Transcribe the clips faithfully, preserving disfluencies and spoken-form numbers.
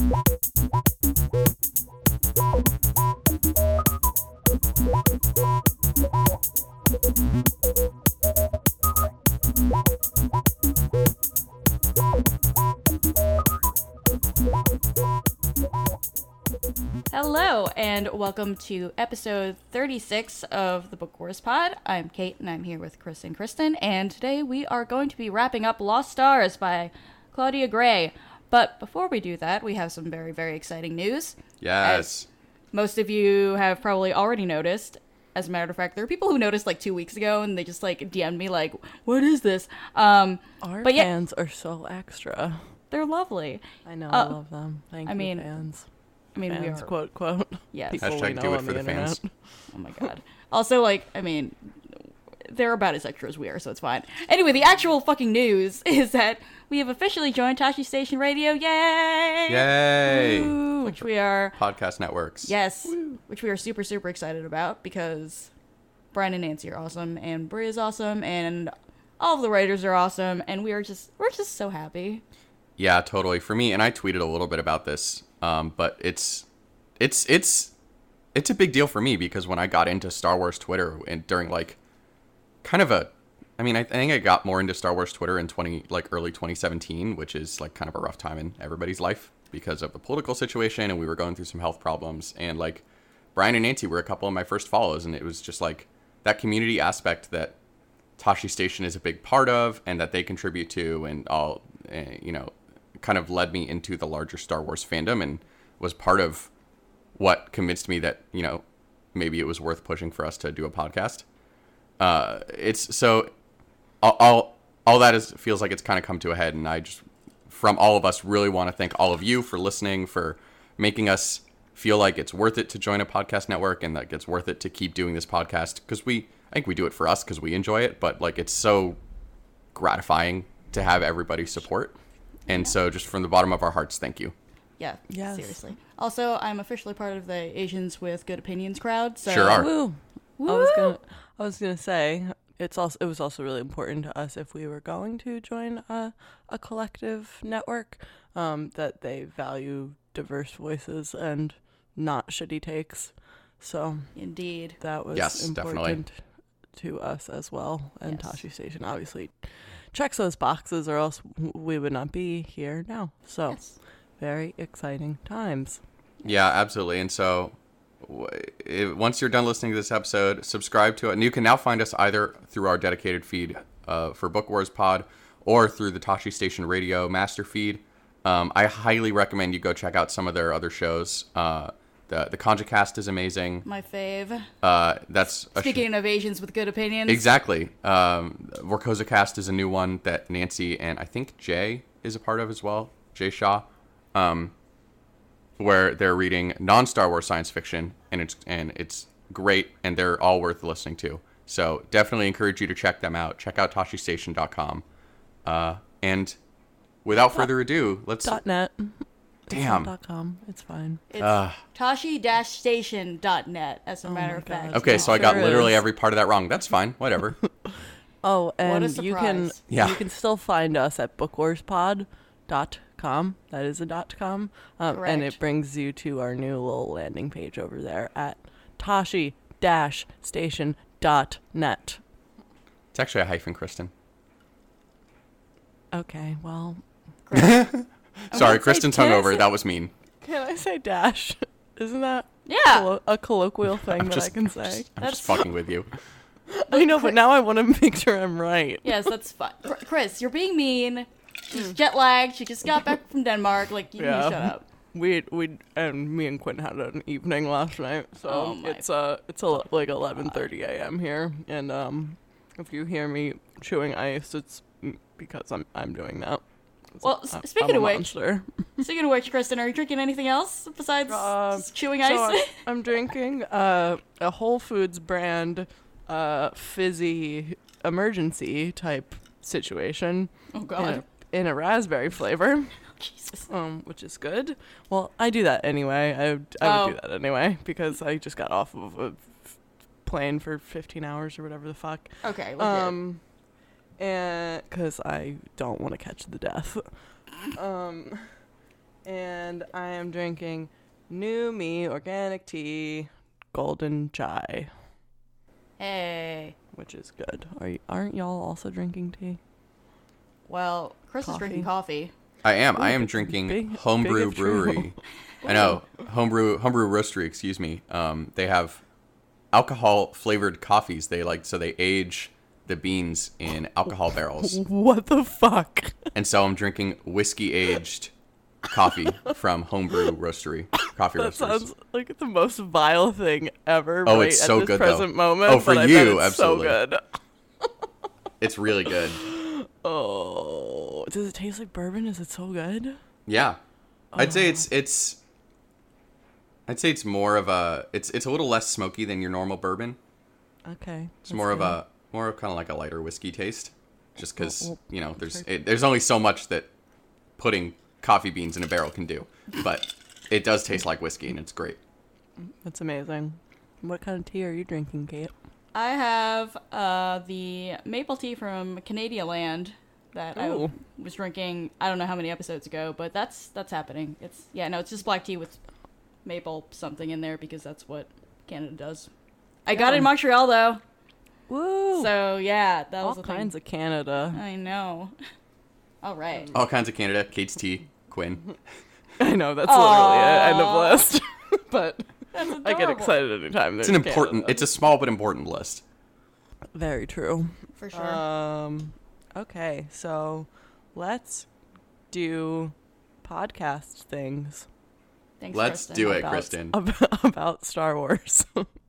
Hello, and welcome to episode thirty-six of the Book Wars Pod. I'm Kate, and I'm here with Chris and Kristen, and today we are going to be wrapping up Lost Stars by Claudia Gray. But before we do that, we have some very, very exciting news. Yes. As most of you have probably already noticed. As a matter of fact, there are people who noticed like two weeks ago, and they just like D M'd me like, what is this? Um, Our but fans yeah, are so extra. they're lovely. I know, Uh, I love them. Thank I you, mean, fans. I mean, we fans, are... quote, quote. Yes. People Hashtag we know do it on for the internet. fans. Oh my god. Also, like, I mean, they're about as extra as we are, so it's fine. Anyway, the actual fucking news is that we have officially joined Tashi Station Radio. Yay! Yay! Woo! Which we are... Podcast networks. Yes. Woo. Which we are super, super excited about because Brian and Nancy are awesome, and Brie is awesome, and all of the writers are awesome, and we are just, we're just so happy. Yeah, totally. For me, and I tweeted a little bit about this, um, but it's, it's, it's, it's a big deal for me because when I got into Star Wars Twitter and during like, kind of a, I mean, I think I got more into Star Wars Twitter in twenty, like early twenty seventeen, which is like kind of a rough time in everybody's life because of the political situation, and we were going through some health problems, and like Brian and Nancy were a couple of my first follows, and it was just like that community aspect that Tashi Station is a big part of, and that they contribute to, and all, uh, you know, kind of led me into the larger Star Wars fandom and was part of what convinced me that, you know, maybe it was worth pushing for us to do a podcast. Uh, it's so all, all, all that is feels like it's kind of come to a head. And I just, from all of us, really want to thank all of you for listening, for making us feel like it's worth it to join a podcast network and that it's worth it to keep doing this podcast. Cause we, I think we do it for us cause we enjoy it, but like, it's so gratifying to have everybody's support. And so just from the bottom of our hearts, thank you. Yeah, Yes. seriously. Also, I'm officially part of the Asians with Good Opinions crowd. So Sure are. Woo. Woo! I was gonna, I was gonna say it's also it was also really important to us if we were going to join a a collective network, um, that they value diverse voices and not shitty takes. So Indeed. that was Yes, important definitely. to us as well. And Yes. Tashi Station obviously checks those boxes, or else we would not be here now. So Yes. very exciting times. Yeah, absolutely. And so w- it, once you're done listening to this episode, subscribe to it. And you can now find us either through our dedicated feed uh, for Book Wars Pod or through the Tashi Station Radio master feed. Um, I highly recommend you go check out some of their other shows. Uh, the the ConjaCast is amazing. My fave. Uh, that's a sh- Speaking of Asians with Good Opinions. exactly. Um, VorkozaCast is a new one that Nancy and I think Jay is a part of as well. Jay Shaw. Um, where they're reading non-Star Wars science fiction, and it's and it's great, and they're all worth listening to. So definitely encourage you to check them out. Check out tashi station dot com. Uh, and without further ado, let's... Dot net. Damn. It's not dot com. It's fine. It's Uh, tashi station dot net, as a Oh matter my of fact. God. okay, so I got Sure literally is. every part of that wrong. That's fine. Whatever. Oh, and a you can surprise. Yeah. you can still find us at book wars pod dot com. That is a dot com. Um, and Correct. it brings you to our new little landing page over there at tashi station dot net. It's actually a hyphen, Kristen. Okay, well, Sorry, say- Kristen's can I hungover. say- That was mean. can I say dash? Isn't that Yeah. collo- a colloquial thing that just, I can I'm say? just, I'm That's- just fucking with you. I know, but now I want to make sure I'm right. Yes, that's fine. Chr- Chris, you're being mean. She's jet lagged. She just got back from Denmark. Like, you need to Yeah. shut up. We we and me and Quentin had an evening last night, so Oh my it's uh it's a, like eleven thirty a.m. here, and um if you hear me chewing ice, it's because I'm I'm doing that. 'Cause Well, I'm- s- speaking I'm a of which- monster. Speaking of which, Kristen, are you drinking anything else besides Uh, just chewing So ice? I'm, I'm drinking uh a Whole Foods brand uh fizzy emergency type situation oh in God. a, in a raspberry flavor. Jesus. Um, which is good. Well, I do that anyway. I would, I would Oh. do that anyway because I just got off of a f- plane for fifteen hours or whatever the fuck. Okay. Legit. Um, and because I don't want to catch the death. Um, And I am drinking New Me Organic Tea Golden Chai, Hey. which is good. Are you, aren't y'all also drinking tea? Well, Chris is drinking coffee. I am. I Ooh, am drinking big- Homebrew big if true. Brewery. I know. Homebrew Homebrew Roastery, excuse me. Um, they have alcohol flavored coffees. They like so they age the beans in alcohol barrels. What the fuck? And so I'm drinking whiskey aged coffee from Homebrew Roastery. Coffee That roasters. sounds like the most vile thing ever. Oh, right it's at so this good, though. present moment. Oh, for but I you, bet it's absolutely. So good. It's really good. Oh, does it taste like bourbon? Is it so good? Yeah. I'd say Oh. it's it's I'd say it's more of a it's it's a little less smoky than your normal bourbon. Okay. It's more of a more of kind of like a lighter whiskey taste, just because Well, well, you know there's okay. it, there's only so much that putting coffee beans in a barrel can do, but it does taste like whiskey and it's great. That's amazing. What kind of tea are you drinking, Kate? I have uh, the maple tea from Canadian Land that Ooh. I was drinking. I don't know how many episodes ago, but that's that's happening. It's yeah, no, it's just black tea with maple something in there because that's what Canada does. I got it in Yeah. Montreal though, Woo! so yeah, that all was the kinds thing. of Canada. I know. All right. All kinds of Canada, Kate's tea, Quinn. I know that's literally it. End Aw. of list. But That's I get adorable. excited anytime. It's there's an important. Canada. It's a small but important list. Very true. For sure. Um. Okay, so let's do podcast things Thanks, Let's Kristen. do it, about, Kristen. ab- about Star Wars.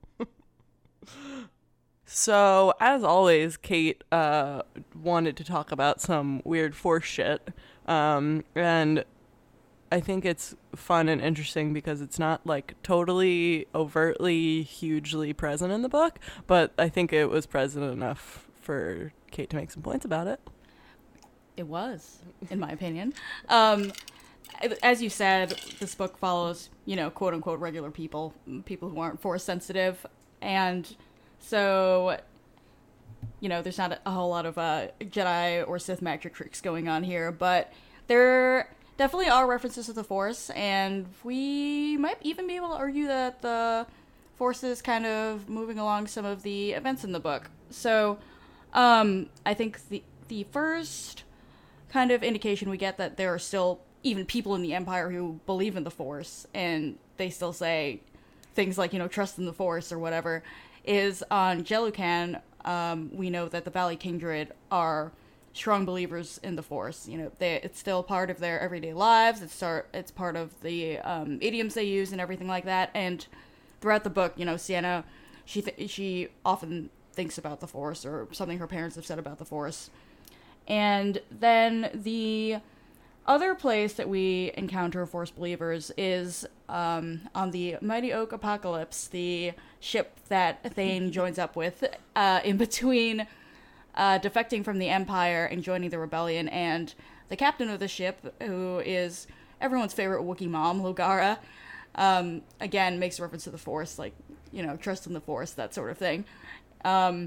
So, as always, Kate uh, wanted to talk about some weird Force shit. Um, and I think it's fun and interesting because it's not, like, totally overtly, hugely present in the book. But I think it was present enough for Kate to make some points about it. It was, in my opinion. Um, as you said, this book follows, you know, quote unquote regular people, people who aren't force sensitive, and so, you know, there's not a, a whole lot of uh, Jedi or Sith magic tricks going on here, but there definitely are references to the Force, and we might even be able to argue that the Force is kind of moving along some of the events in the book. So, um, I think the the first kind of indication we get that there are still even people in the Empire who believe in the Force, and they still say things like, you know, trust in the Force or whatever, is on Jelucan. Um, we know that the Valley Kindred are strong believers in the Force. You know, they, it's still part of their everyday lives. It's start, it's part of the um, idioms they use and everything like that. And throughout the book, you know, Sienna, she th- she often thinks about the Force or something her parents have said about the Force. And then the other place that we encounter Force believers is um, on the Mighty Oak Apocalypse, the ship that Thane joins up with uh, in between uh, defecting from the Empire and joining the rebellion, and the captain of the ship, who is everyone's favorite Wookiee mom, Logara, um, again, makes reference to the Force, like, you know, trust in the Force, that sort of thing. Um,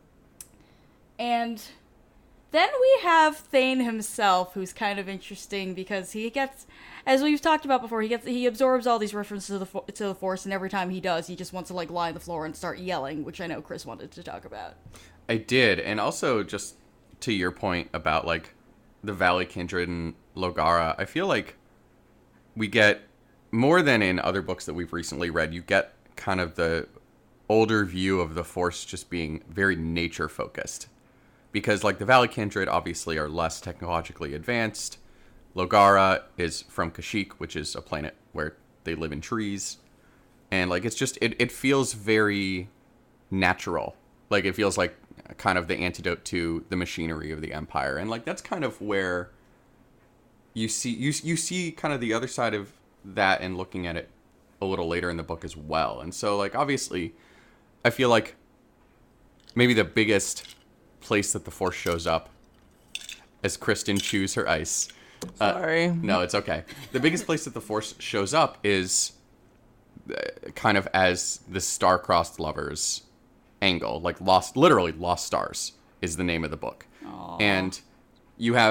and then we have Thane himself, who's kind of interesting because he gets, as we've talked about before, he gets he absorbs all these references to the fo- to the Force, and every time he does, he just wants to like lie on the floor and start yelling, which I know Chris wanted to talk about. I did, and also just to your point about like the Valley Kindred and Logara, I feel like we get more than in other books that we've recently read. You get kind of the older view of the Force just being very nature focused. Because, like, the Valley Kindred obviously are less technologically advanced. Logara is from Kashyyyk, which is a planet where they live in trees. And, like, it's just, it, it feels very natural. Like, it feels like kind of the antidote to the machinery of the Empire. And, like, that's kind of where you see, you, you see kind of the other side of that and looking at it a little later in the book as well. And so, like, obviously, I feel like maybe the biggest place that the Force shows up as Kristen chews her ice. Uh, Sorry. no, it's okay. The biggest place that the Force shows up is uh, kind of as the star-crossed lovers angle. Like, Lost, literally Lost Stars is the name of the book. Aww. And you have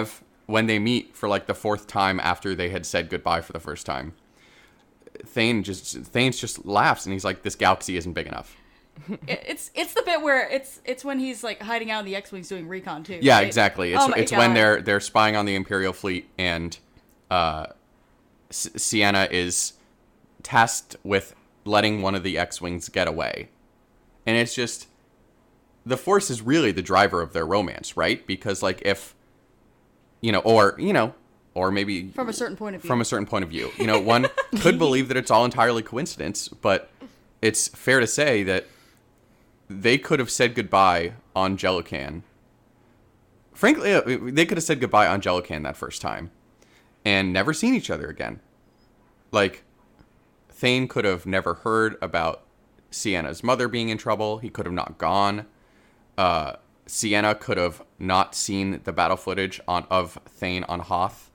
when they meet for like the fourth time after they had said goodbye for the first time, Thane just Thane's just laughs and he's like, "This galaxy isn't big enough." It's it's the bit where it's it's when he's like hiding out in the X-wings doing recon too. Yeah, right? exactly. It's Oh my it's God. when they're they're spying on the Imperial fleet and uh, S- Sienna is tasked with letting one of the X-wings get away, and it's just the Force is really the driver of their romance, right? Because like if you know, or you know, or maybe From a certain point of view. from a certain point of view, you know, one could believe that it's all entirely coincidence, but it's fair to say that they could have said goodbye on Jellican. Frankly, uh, they could have said goodbye on Jellican that first time and never seen each other again. Like, Thane could have never heard about Sienna's mother being in trouble. He could have not gone. Uh, Sienna could have not seen the battle footage on of Thane on Hoth.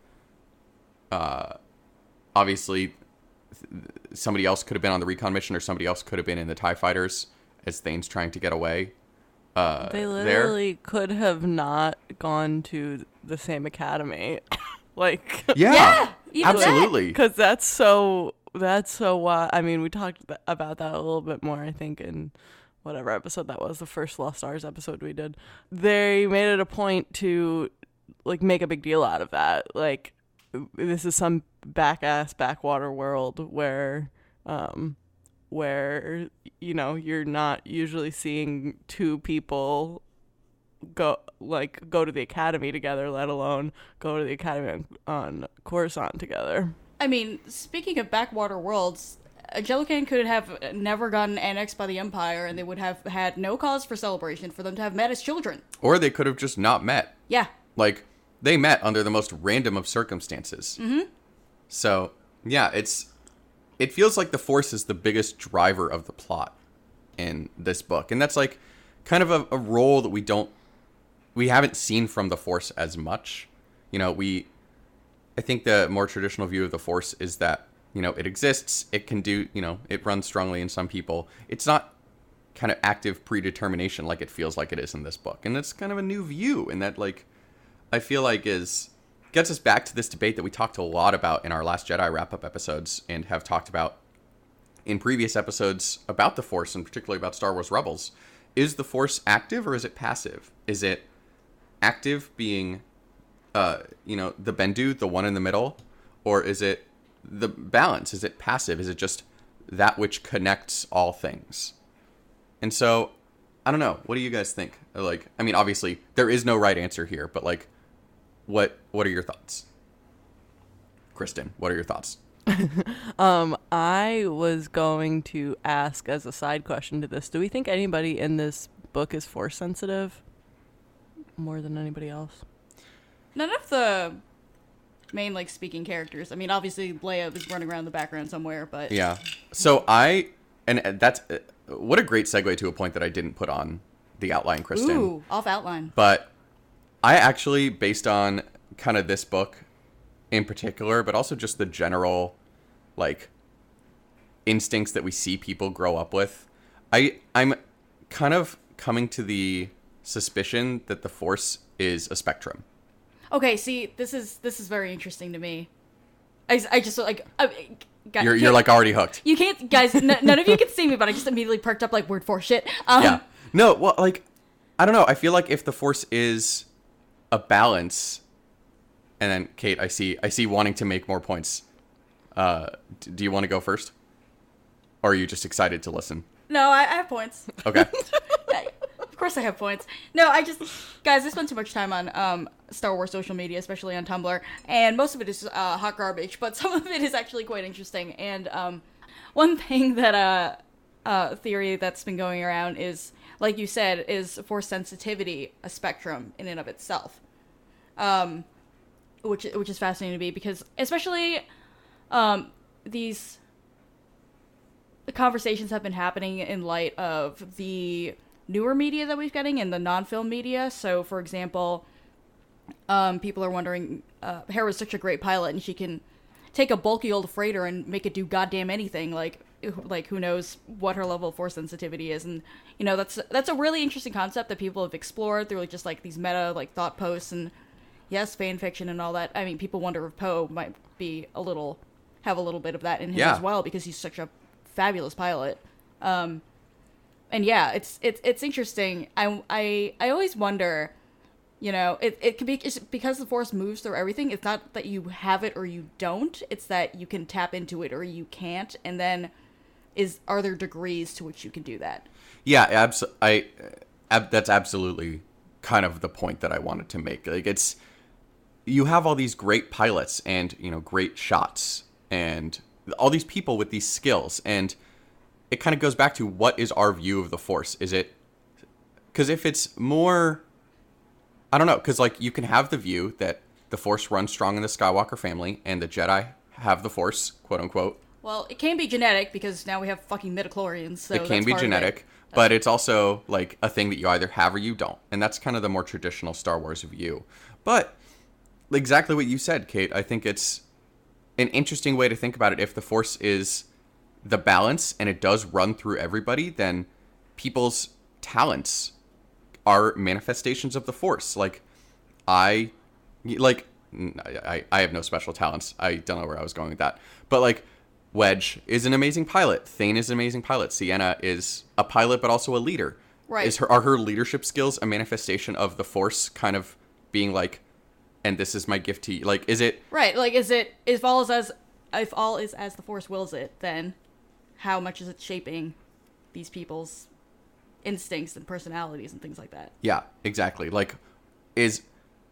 Uh, obviously, th- somebody else could have been on the recon mission, or somebody else could have been in the TIE fighters as Thane's trying to get away. Uh, They there. literally could have not gone to the same academy. Like, Yeah, Yeah, even that. absolutely. because that's so, that's so why, I mean, we talked th- about that a little bit more, I think, in whatever episode that was, the first Lost Stars episode we did. They made it a point to, like, make a big deal out of that. Like, this is some back-ass backwater world where, um, where, you know, you're not usually seeing two people go like go to the academy together, let alone go to the academy on, on Coruscant together. I mean, speaking of backwater worlds, Jellican could have never gotten annexed by the Empire, and they would have had no cause for celebration for them to have met as children. Or they could have just not met. Yeah. Like, they met under the most random of circumstances. Mm-hmm. So, yeah, it's it feels like the Force is the biggest driver of the plot in this book. And that's, like, kind of a, a role that we don't... We haven't seen from the Force as much. You know, we... I think the more traditional view of the Force is that, you know, it exists, it can do... You know, it runs strongly in some people. It's not kind of active predetermination like it feels like it is in this book. And it's kind of a new view in that, like... I feel like is gets us back to this debate that we talked a lot about in our Last Jedi wrap-up episodes and have talked about in previous episodes about the Force, and particularly about Star Wars Rebels. Is the Force active or is it passive? Is it active being, uh, you know, the Bendu, the one in the middle? Or is it the balance? Is it passive? Is it just that which connects all things? And so, I don't know. What do you guys think? Like, I mean, obviously, there is no right answer here, but like, What what are your thoughts? Kristen, what are your thoughts? Um, I was going to ask as a side question to this, do we think anybody in this book is Force sensitive more than anybody else? None of the main, like, speaking characters. I mean, obviously, Leia is running around in the background somewhere, but... Yeah. So I, and that's, uh, what a great segue to a point that I didn't put on the outline, Kristen. Ooh, off outline. But I actually, based on kind of this book in particular, but also just the general, like, instincts that we see people grow up with, I, I'm kind of coming to the suspicion that the Force is a spectrum. Okay, see, this is this is very interesting to me. I, I just, like... I, guys, You're, you're like already hooked. You can't... Guys, n- none of you can see me, but I just immediately perked up like word for shit. Um, Yeah. No, well, like, I don't know. I feel like if the Force is a balance, and then Kate, I see, I see wanting to make more points. Uh, d- do you want to go first, or are you just excited to listen? No, I, I have points. Okay. Of course I have points. No, I just... Guys, I spend too much time on um, Star Wars social media, especially on Tumblr, and most of it is uh, hot garbage, but some of it is actually quite interesting. And um, one thing that... Uh, uh, theory that's been going around is, like you said, is Force sensitivity a spectrum in and of itself? Um, which which is fascinating to me, because especially um, these conversations have been happening in light of the newer media that we're getting and the non-film media. So, for example, um, people are wondering, uh, Hera's such a great pilot, and she can take a bulky old freighter and make it do goddamn anything. Like, like who knows what her level of Force sensitivity is? And you know, that's that's a really interesting concept that people have explored through, like, just like these meta like thought posts and yes, fan fiction and all that. I mean, people wonder if Poe might be a little, have a little bit of that in him Yeah. as well, because he's such a fabulous pilot. Um, and yeah, it's it's it's interesting. I I I always wonder, you know, it it can be it's because the Force moves through everything. It's not that you have it or you don't. It's that you can tap into it or you can't. And then, is are there degrees to which you can do that? Yeah, abs- I, ab- that's absolutely kind of the point that I wanted to make. Like, it's, you have all these great pilots and, you know, great shots and all these people with these skills. And it kind of goes back to, what is our view of the Force? Is it, because if it's more, I don't know, because, like, you can have the view that the Force runs strong in the Skywalker family and the Jedi have the Force, quote unquote. Well, it can be genetic, because now we have fucking midichlorians. So it can that's be part of genetic, it. but it's also like a thing that you either have or you don't. And that's kind of the more traditional Star Wars view. But exactly what you said, Kate, I think it's an interesting way to think about it. If the Force is the balance and it does run through everybody, then people's talents are manifestations of the Force. Like, I, like, I, I have no special talents. I don't know where I was going with that. But, like, Wedge is an amazing pilot. Thane is an amazing pilot. Sienna is a pilot, but also a leader. Right. Is her are her leadership skills a manifestation of the Force kind of being like, and this is my gift to you? Like, is it Right, like, is it, if all is as, if all is as the Force wills it, then how much is it shaping these people's instincts and personalities and things like that? Yeah, exactly. Like, is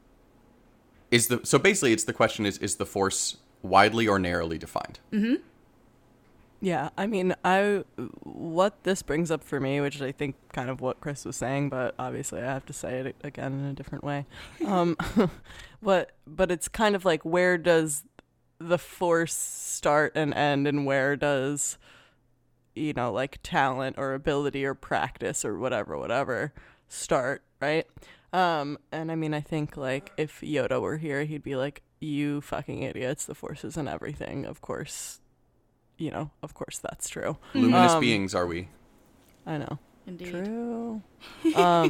is the so basically it's the question is is the Force widely or narrowly defined? Mm-hmm. Yeah, I mean, I what this brings up for me, which is I think kind of what Chris was saying, but obviously I have to say it again in a different way. Um, what, but it's kind of like, where does the Force start and end, and where does, you know, like talent or ability or practice or whatever, whatever start, right? Um, and I mean, I think like if Yoda were here, he'd be like, "You fucking idiots! The Force isn't everything." Of course. You know, of course that's true. Luminous Um, beings are we? I know. Indeed. True. um,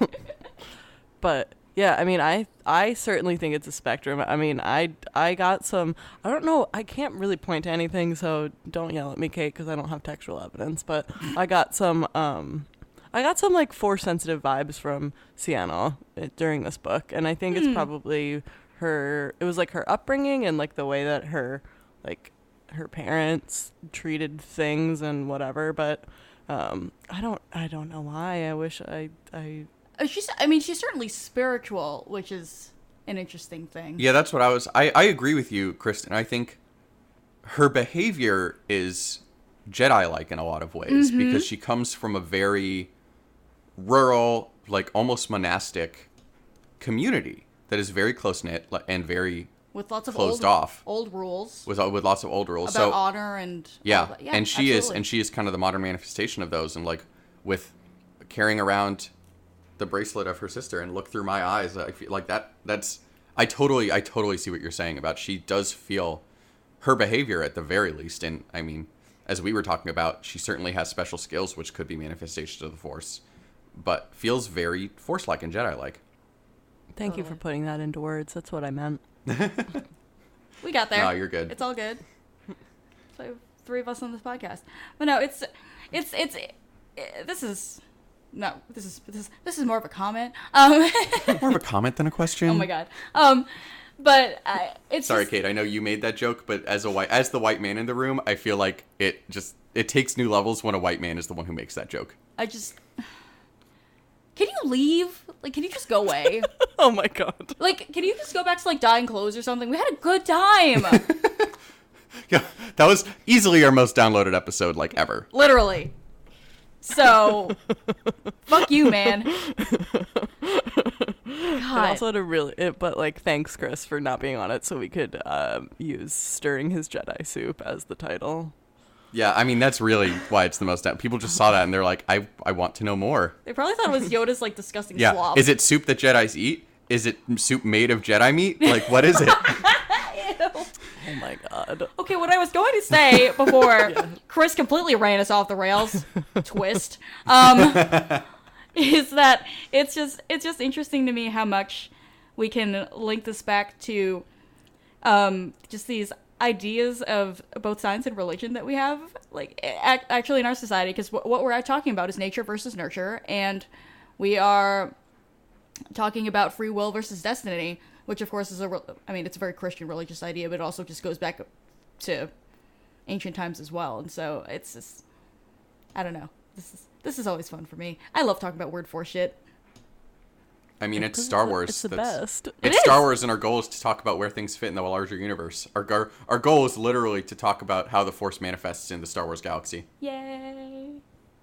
but yeah, I mean, I I certainly think it's a spectrum. I mean, I I got some. I don't know. I can't really point to anything, so don't yell at me, Kate, because I don't have textual evidence. But I got some. Um, I got some like Force sensitive vibes from Sienna uh, during this book, and I think Hmm. it's probably her. It was like her upbringing and like the way that her like. her parents treated things and whatever, but um I don't I don't know why. I wish I I Uh, She's, I mean, she's certainly spiritual, which is an interesting thing. Yeah, that's what I was. I, I agree with you, Kristen. I think her behavior is Jedi-like in a lot of ways, Mhm. because she comes from a very rural, like almost monastic community that is very close-knit and very With lots of closed old, off. old rules with with lots of old rules. about so honor and yeah, all that. yeah, and she is absolutely. and she is kind of the modern manifestation of those. And like with carrying around the bracelet of her sister and look through my eyes, I feel like that. That's I totally I totally see what you're saying about. She does feel her behavior at the very least, and I mean, as we were talking about, she certainly has special skills which could be manifestations of the Force, but feels very Force-like and Jedi-like. thank you for Totally. putting that into words. That's what I meant. We got there. No, you're good. It's all good. So we have three of us on this podcast, but no, it's it's it's it, this is no this is this is this is more of a comment. Um, More of a comment than a question. oh my god. Um, but I, it's Sorry, just, Kate. I know you made that joke, but as a white, as the white man in the room, I feel like it just it takes new levels when a white man is the one who makes that joke. I just. Can you leave? Like, can you just go away? Oh my god. Like, can you just go back to like dyeing clothes or something? We had a good time. Yeah, that was easily our most downloaded episode like ever. Literally. So, fuck you, man. It God. also had a really, it, but like, thanks, Chris, for not being on it, so we could um, use "Stirring His Jedi Soup" as the title. Yeah, I mean that's really why it's the most. Down- People just saw that and they're like, I I want to know more. They probably thought it was Yoda's like disgusting Yeah, slop. is it soup that Jedis eat? Is it soup made of Jedi meat? Like, what is it? Oh my god. Okay, what I was going to say before Chris completely ran us off the rails, twist, um, is that it's just it's just interesting to me how much we can link this back to um, just these ideas of both science and religion that we have, like ac- actually in our society, because w- what we're talking about is nature versus nurture, and we are talking about free will versus destiny, which of course is a, re- I mean, it's a very Christian religious idea, but it also just goes back to ancient times as well, and so it's just, I don't know, this is This is always fun for me. I love talking about word force shit. I mean, it's Star Wars. It's the That's, best. It's It Star is. Wars, and our goal is to talk about where things fit in the larger universe. Our, our our goal is literally to talk about how the Force manifests in the Star Wars galaxy. Yay.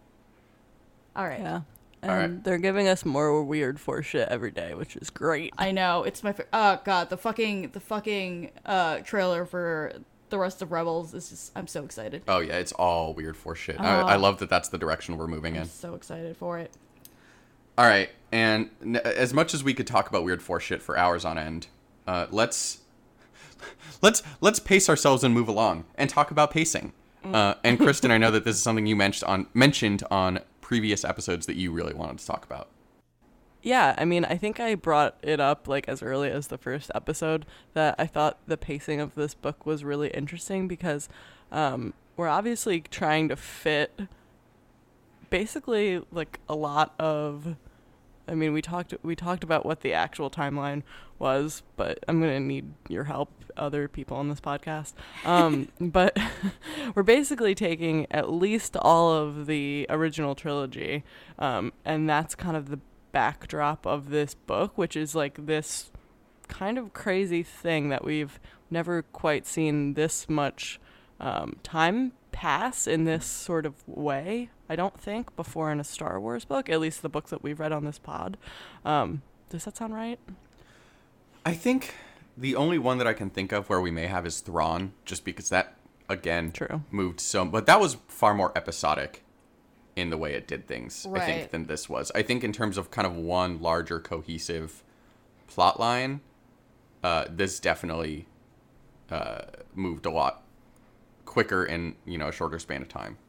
All right. Yeah. And All right. they're giving us more weird Force shit every day, which is great. I know. It's my... Fa- oh, God. The fucking... The fucking uh, trailer for the rest of Rebels is just... I'm so excited. Oh yeah, it's all weird Force shit. I, I love that that's the direction we're moving I'm in. so excited for it. All right, and n- as much as we could talk about weird Force shit for hours on end, uh, let's let's let's pace ourselves and move along and talk about pacing. Uh, and Kristen, I know that this is something you mentioned on mentioned on previous episodes that you really wanted to talk about. Yeah, I mean, I think I brought it up like as early as the first episode that I thought the pacing of this book was really interesting because um, we're obviously trying to fit basically like a lot of I mean, we talked we talked about what the actual timeline was, but I'm going to need your help, other people on this podcast. Um, but we're basically taking at least all of the original trilogy, um, and that's kind of the backdrop of this book, which is like this kind of crazy thing that we've never quite seen this much um, time pass in this sort of way, I don't think, before in a Star Wars book, at least the books that we've read on this pod. Um, does that sound right? I think the only one that I can think of where we may have is Thrawn, just because that, again, True. moved so... But that was far more episodic in the way it did things, I think, Right. than this was. I think in terms of kind of one larger cohesive plot line, uh, this definitely uh, moved a lot quicker in, you know, a shorter span of time.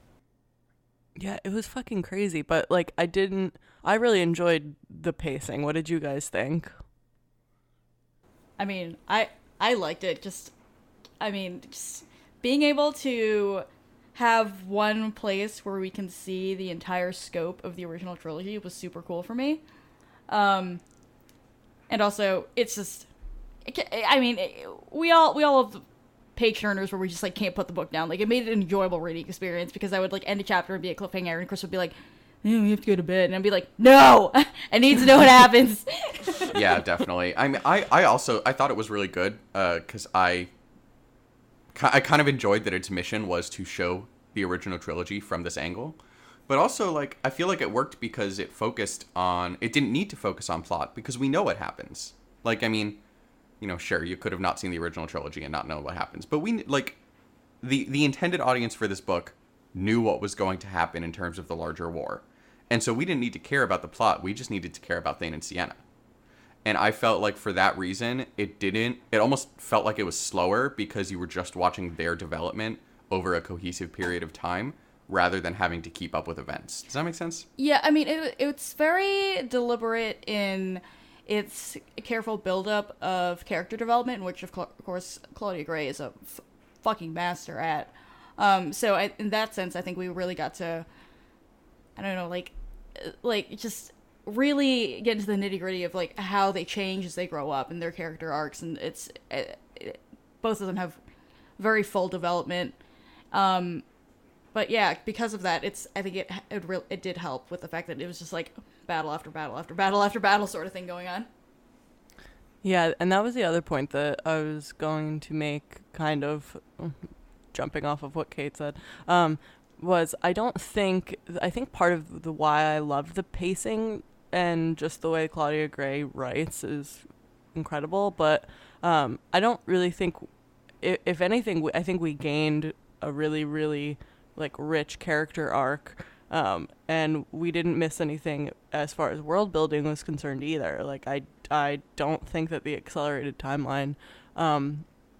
Yeah, it was fucking crazy, but like I didn't I really enjoyed the pacing. What did you guys think? I mean, I I liked it. Just, I mean, just being able to have one place where we can see the entire scope of the original trilogy was super cool for me. Um, and also, it's just, it, ca- I mean, it, we all we all have page turners where we just like can't put the book down. Like, it made it an enjoyable reading experience because I would like end a chapter and be a cliffhanger, and Chris would be like, "Eh, we have to go to bed," and I'd be like, "No, I need to know what happens." Yeah, definitely. I mean, I, I also I thought it was really good because I ki- I kind of enjoyed that its mission was to show the original trilogy from this angle, but also like I feel like it worked because it focused on it didn't need to focus on plot because we know what happens. Like, I mean, you know, sure, you could have not seen the original trilogy and not known what happens, but we like the the intended audience for this book knew what was going to happen in terms of the larger war, and so we didn't need to care about the plot. We just needed to care about Thane and Sienna. And I felt like for that reason, it didn't, it almost felt like it was slower because you were just watching their development over a cohesive period of time rather than having to keep up with events. Does that make sense? Yeah, I mean, it, it's very deliberate in its careful buildup of character development, which, of, co- of course, Claudia Gray is a f- fucking master at. Um, so I, in that sense, I think we really got to, I don't know, like, uh, like just really get into the nitty gritty of like how they change as they grow up and their character arcs, and it's it, it, both of them have very full development. Um, but yeah, because of that, it's I think it it re- it did help with the fact that it was just like battle after battle after battle after battle sort of thing going on. Yeah, and that was the other point that I was going to make, kind of jumping off of what Kate said, um, was I don't think, I think part of the why I loved the pacing and just the way Claudia Gray writes is incredible, but um, I don't really think, if, if anything, I think we gained a really, really like rich character arc. Um, and we didn't miss anything as far as world building was concerned either. Like, I, I don't think that the accelerated timeline, um,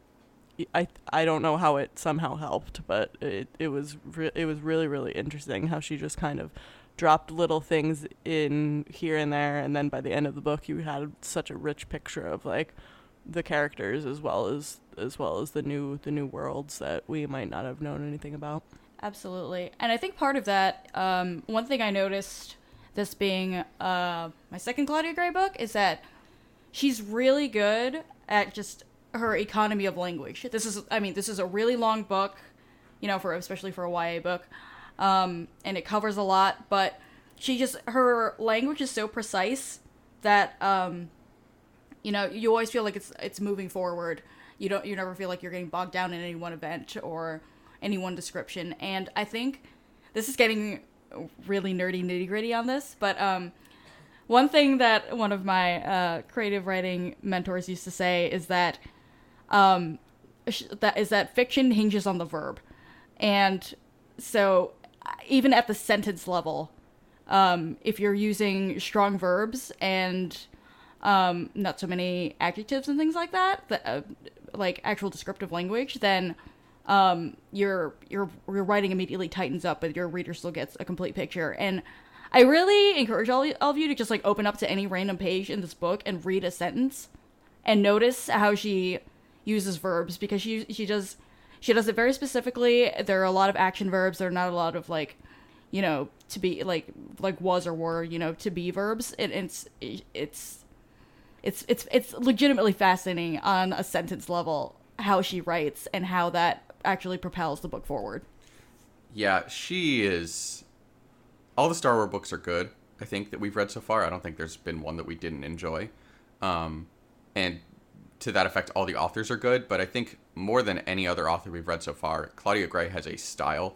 I, I don't know how it somehow helped, but it, it was, re- it was really, really interesting how she just kind of, dropped little things in here and there, and then by the end of the book you had such a rich picture of like the characters as well as as well as the new the new worlds that we might not have known anything about. Absolutely. And I think part of that, um, one thing I noticed, this being uh, my second Claudia Gray book, is that she's really good at just her economy of language. This is, I mean, this is a really long book, you know, for especially for a Y A book, um, and it covers a lot, but she just, her language is so precise that, um, you know, you always feel like it's it's moving forward. You don't, you never feel like you're getting bogged down in any one event or any one description. And I think this is getting really nerdy nitty gritty on this, but um, one thing that one of my uh, creative writing mentors used to say is that um, sh- that is that fiction hinges on the verb, and so even at the sentence level, um, if you're using strong verbs and um, not so many adjectives and things like that, that uh, like actual descriptive language, then um, your your your writing immediately tightens up, but your reader still gets a complete picture. And I really encourage all, all of you to just like open up to any random page in this book and read a sentence and notice how she uses verbs, because she she does she does it very specifically. There are a lot of action verbs. There are not a lot of like, you know, to be like like was or were, you know, to be verbs. It, it's it's it's it's it's legitimately fascinating on a sentence level how she writes and how that actually propels the book forward. Yeah, she is. All the Star Wars books are good, I think, that we've read so far. I don't think there's been one that we didn't enjoy. Um, and to that effect, all the authors are good. But I think more than any other author we've read so far, Claudia Gray has a style.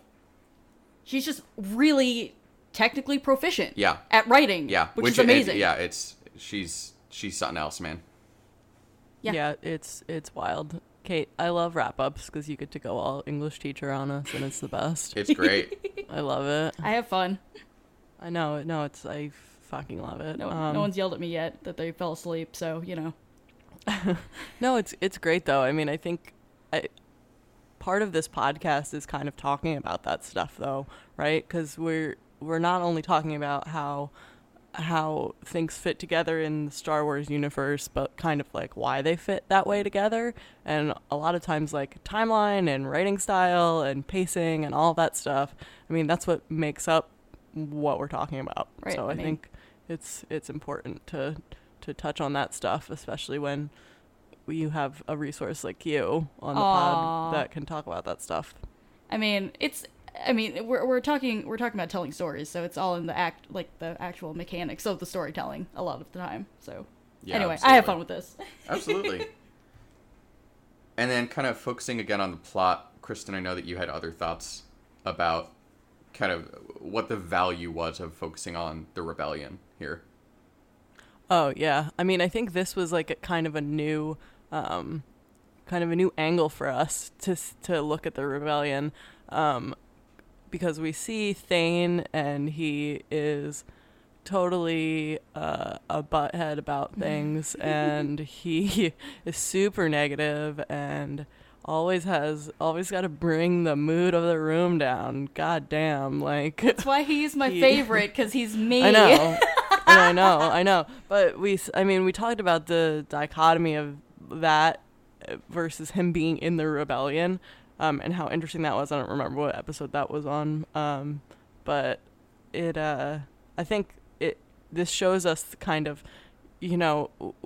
She's just really technically proficient. Yeah. At writing. Yeah. Which, which is amazing. It, yeah, it's she's she's something else, man. Yeah. Yeah, it's it's wild. Kate, I love wrap-ups because you get to go all English teacher on us, and it's the best. It's great. I love it. I have fun. I know. No, it's I fucking love it. No, um, no one's yelled at me yet that they fell asleep, so, you know. No, it's it's great, though. I mean, I think I, part of this podcast is kind of talking about that stuff, though, right? Because we're, we're not only talking about how... how things fit together in the Star Wars universe, but kind of like why they fit that way together. And a lot of times like timeline and writing style and pacing and all that stuff. I mean, that's what makes up what we're talking about. Right, so I, I mean, think it's it's important to to touch on that stuff, especially when you have a resource like you on the Aww. pod that can talk about that stuff. I mean, it's... I mean, we're we're talking we're talking about telling stories, so it's all in the act, like the actual mechanics of the storytelling a lot of the time. So Yeah, anyway, absolutely. I have fun with this. Absolutely. And then kind of focusing again on the plot, Kristen, I know that you had other thoughts about kind of what the value was of focusing on the rebellion here. Oh, yeah. I mean, I think this was like a kind of a new, um, kind of a new angle for us to to look at the rebellion, um, because we see Thane and he is totally uh, a butthead about things, and he is super negative and always has always got to bring the mood of the room down. God damn, like That's why he's my He- favorite, because he's me. I know. And I know, I know. But we, s- I mean, we talked about the dichotomy of that uh, versus him being in the rebellion, um, and how interesting that was. I don't remember what episode that was on, um, but it, uh, I think it, this shows us kind of, you know,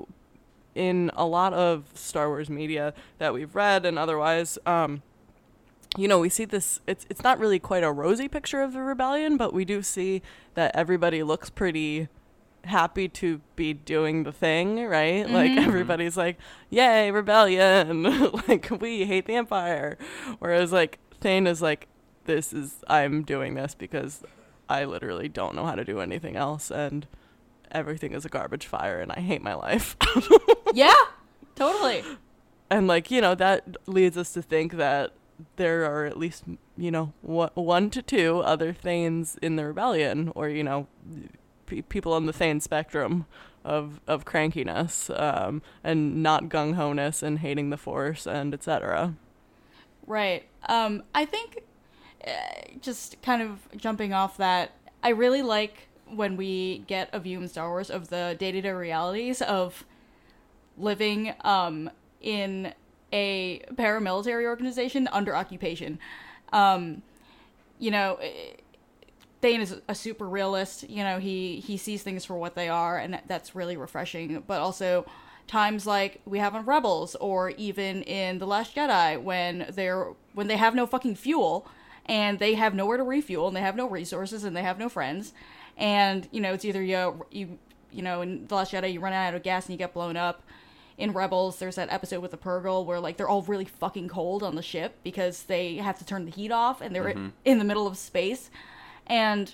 in a lot of Star Wars media that we've read and otherwise, um, you know, we see this, it's it's not really quite a rosy picture of the rebellion, but we do see that everybody looks pretty happy to be doing the thing, right? Mm-hmm. Like, everybody's like, yay, rebellion, like, we hate the Empire. Whereas, like, Thane is like, this is, I'm doing this because I literally don't know how to do anything else, and everything is a garbage fire, and I hate my life. Yeah, totally. And, like, you know, that leads us to think that there are at least, you know, one, one to two other Thanes in the rebellion, or, you know, pe- people on the Thane spectrum of, of crankiness, um, and not gung-ho-ness and hating the Force and et cetera. Right. Um, I think, uh, just kind of jumping off that, I really like when we get a view in Star Wars of the day-to-day realities of living um, in a paramilitary organization under occupation. Um, you know, Thane is a super realist. You know, he, he sees things for what they are, and that, that's really refreshing. But also times like we have on Rebels, or even in The Last Jedi, when they're when they have no fucking fuel, and they have nowhere to refuel, and they have no resources, and they have no friends, and you know it's either you you you know in The Last Jedi you run out of gas and you get blown up. In Rebels, there's that episode with the Purrgil where like they're all really fucking cold on the ship because they have to turn the heat off, and they're mm-hmm. in the middle of space. And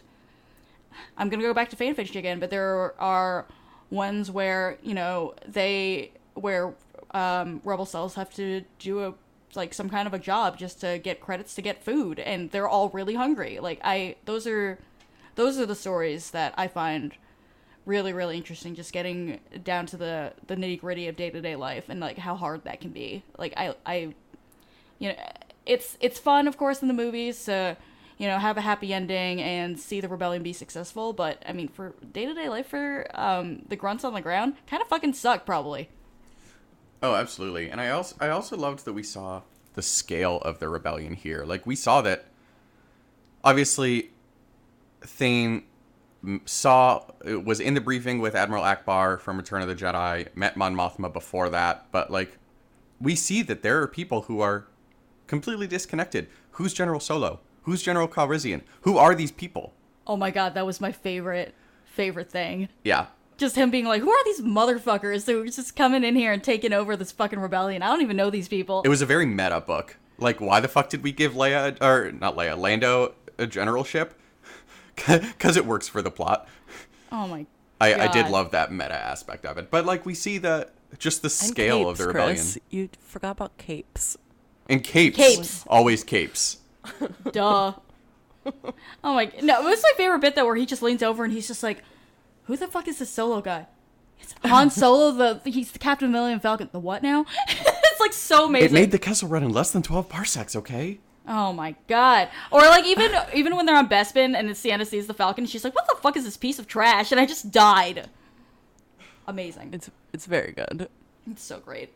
I'm gonna go back to fanfiction again, but there are ones where you know they where um, rebel cells have to do a like some kind of a job just to get credits to get food, and they're all really hungry. Like I, those are those are the stories that I find really really interesting. Just getting down to the the nitty gritty of day to day life and like how hard that can be. Like I I, you know, it's it's fun of course in the movies to you know have a happy ending and see the rebellion be successful. But I mean for day to day life for um, the grunts on the ground, kind of fucking suck probably. Oh, absolutely. And I also I also loved that we saw the scale of the rebellion here. Like we saw that obviously Thane saw was in the briefing with Admiral Akbar from Return of the Jedi, met Mon Mothma before that, but like we see that there are people who are completely disconnected. Who's General Solo? Who's General Calrissian? Who are these people? Oh my god, that was my favorite favorite thing. Yeah. Just him being like, who are these motherfuckers who are just coming in here and taking over this fucking rebellion? I don't even know these people. It was a very meta book. Like, why the fuck did we give Leia, or not Leia, Lando a generalship? Because it works for the plot. Oh my I, god. I did love that meta aspect of it. But, like, we see the just the scale capes, of the rebellion. Chris. You forgot about capes. And capes. Capes. Always capes. Duh. Oh my... No, it was my favorite bit, though, where he just leans over and he's just like, who the fuck is this Solo guy? It's Han Solo, the he's the Captain of the Millennium Falcon. The what now? It's like so amazing. It made the Kessel Run in less than twelve parsecs, okay? Oh my god. Or like even even when they're on Bespin and Sienna sees the Falcon, she's like, what the fuck is this piece of trash? And I just died. Amazing. It's it's very good. It's so great.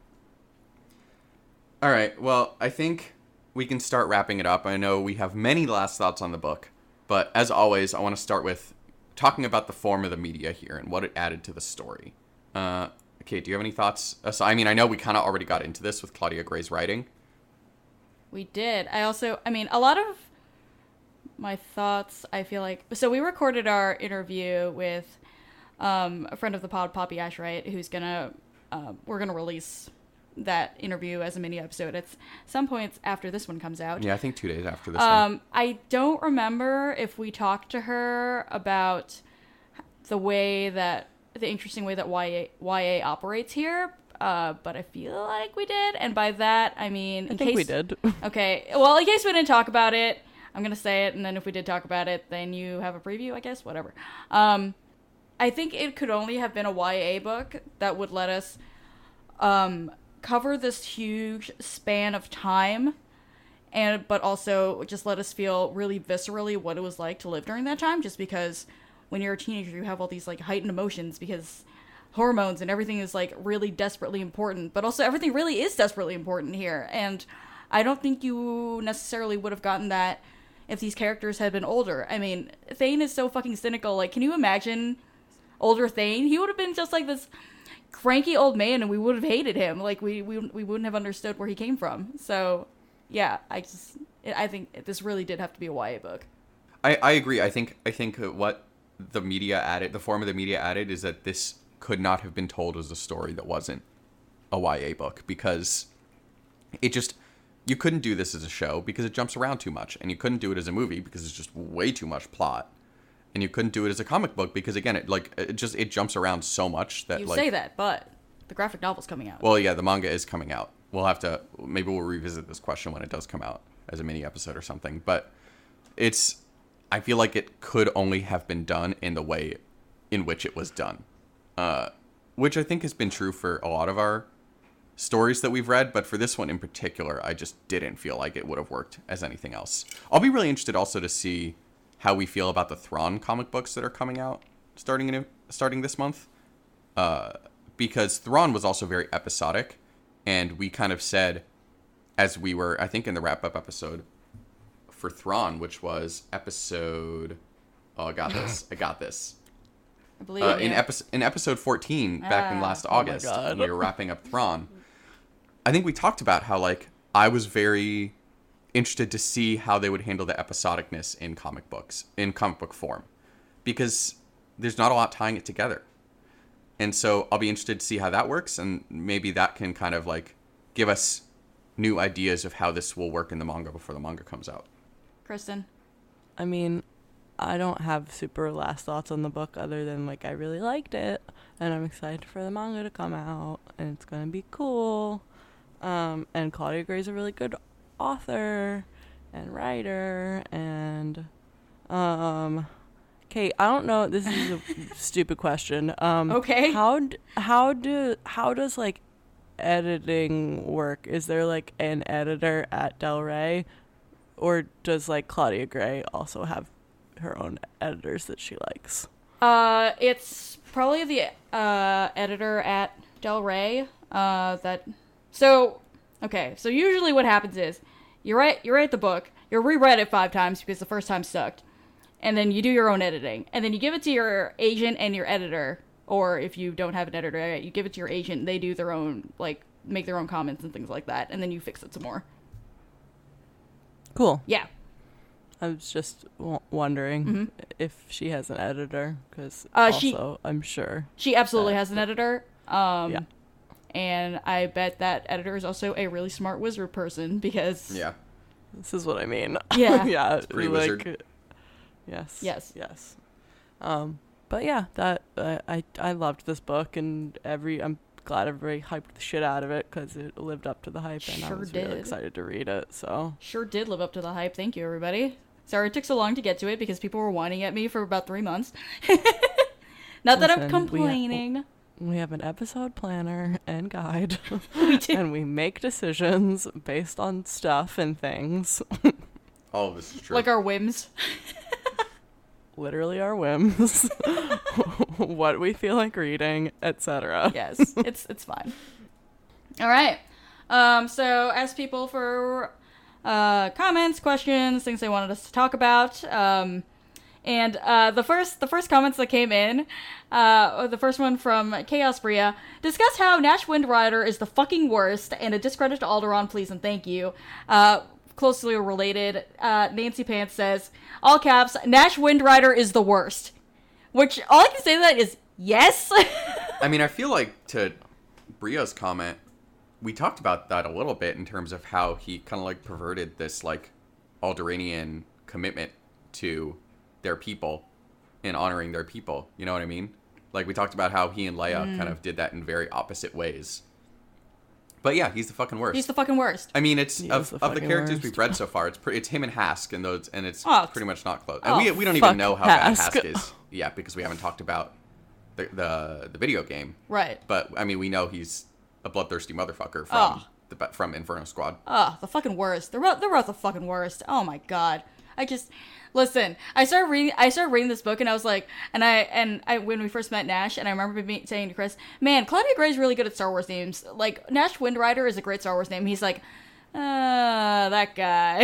All right, well, I think we can start wrapping it up. I know we have many last thoughts on the book, but as always, I want to start with talking about the form of the media here and what it added to the story. Uh, okay, do you have any thoughts? Uh, so, I mean, I know we kind of already got into this with Claudia Gray's writing. We did. I also, I mean, a lot of my thoughts, I feel like... So we recorded our interview with um, a friend of the pod, Poppy Ashright, who's going to... Uh, we're going to release that interview as a mini episode at some points after this one comes out. Yeah, I think two days after this um, one. I don't remember if we talked to her about the way that... the interesting way that Y A, Y A operates here, uh, but I feel like we did. And by that, I mean... I in think case, we did. Okay, well, in case we didn't talk about it, I'm going to say it, and then if we did talk about it, then you have a preview, I guess, whatever. Um, I think it could only have been a Y A book that would let us um, cover this huge span of time, and but also just let us feel really viscerally what it was like to live during that time, just because when you're a teenager, you have all these, like, heightened emotions because hormones and everything is, like, really desperately important, but also everything really is desperately important here, and I don't think you necessarily would have gotten that if these characters had been older. I mean, Thane is so fucking cynical. Like, can you imagine older Thane? He would have been just like this cranky old man, and we would have hated him. Like, we we, we wouldn't have understood where he came from. So, yeah, I just, I think this really did have to be a Y A book. I, I agree. I think I think what the media added, the form of the media added, is that this could not have been told as a story that wasn't a Y A book, because it just... you couldn't do this as a show because it jumps around too much, and you couldn't do it as a movie because it's just way too much plot, and you couldn't do it as a comic book because, again, it like it just it jumps around so much that You like say that, but the graphic novel's coming out. well, yeah, the manga is coming out. We'll have to maybe we'll revisit this question when it does come out as a mini episode or something. But it's I feel like it could only have been done in the way in which it was done, uh, which I think has been true for a lot of our stories that we've read, but for this one in particular, I just didn't feel like it would have worked as anything else. I'll be really interested also to see how we feel about the Thrawn comic books that are coming out starting in starting this month. Uh, because Thrawn was also very episodic, and we kind of said, as we were, I think, in the wrap-up episode for Thrawn, which was episode... Oh, I got this. I got this. I believe Uh, in in, you. epi- in episode fourteen, back in Ah. last Oh my August, God. when we were wrapping up Thrawn, I think we talked about how, like, I was very interested to see how they would handle the episodicness in comic books, in comic book form, because there's not a lot tying it together. And so I'll be interested to see how that works, and maybe that can kind of, like, give us new ideas of how this will work in the manga before the manga comes out. Kristen. I mean, I don't have super last thoughts on the book other than, like, I really liked it, and I'm excited for the manga to come out, and it's going to be cool. Um, and Claudia Gray's a really good author and writer, and, um... Kate, I don't know. This is a stupid question. Um, Okay. How d- how do how does like editing work? Is there like an editor at Del Rey, or does like Claudia Gray also have her own editors that she likes? Uh, it's probably the uh, editor at Del Rey. Uh, that so okay. So usually what happens is you write you write the book, you reread it five times because the first time sucked, and then you do your own editing, and then you give it to your agent and your editor, or if you don't have an editor, you give it to your agent. They do their own like make their own comments and things like that, and then you fix it some more. Cool. Yeah. I was just w- wondering Mhm. if she has an editor, because Uh, also she- I'm sure. She absolutely Uh, has an editor. Um, yeah. And I bet that editor is also a really smart wizard person because Yeah. This is what I mean. Yeah. yeah. pretty like, wizard. Yes. Yes. Yes. Um, but yeah, that uh, I I loved this book, and every I'm glad everybody hyped the shit out of it because it lived up to the hype, and I Sure was did. really excited to read it. So sure did live up to the hype. Thank you, everybody. Sorry it took so long to get to it because people were whining at me for about three months. Not that I'm Listen, we ha- complaining. we have an episode planner and guide, We do. and we make decisions based on stuff and things, All of this is true. Like our whims. literally our whims, what we feel like reading, et cetera. Yes, it's it's fine. All right. Um, so ask people for uh, comments, questions, things they wanted us to talk about. Um, and uh, the first the first comments that came in, uh, the first one from Chaos Bria, discuss how Nash Windrider is the fucking worst and a discredit to Alderaan, please and thank you. Uh, closely related, uh, Nancy Pants says, all caps, Nash Windrider is the worst. Which, all I can say to that is yes. I mean, I feel like to Bria's comment, we talked about that a little bit in terms of how he kind of like perverted this like Alderanian commitment to their people and honoring their people. You know what I mean? Like we talked about how he and Leia Mm. kind of did that in very opposite ways. But yeah, he's the fucking worst. He's the fucking worst. I mean, it's He of, is the of the fucking characters worst. we've read so far. It's pre- it's him and Hask, and those, and it's Oh, pretty much not close. And oh, we we don't fuck even know how Hask. bad Hask is. Yeah, because we haven't talked about the the, the video game. Right. But I mean, we know he's a bloodthirsty motherfucker from Oh. the from Inferno Squad. Ugh, the fucking worst. They're both, they're both the fucking worst. Oh my god. I just listen. I started reading. I started reading this book, and I was like, and I and I when we first met Nash, and I remember me saying to Chris, "Man, Claudia Gray's really good at Star Wars names. Like Nash Windrider is a great Star Wars name." He's like, uh, that guy.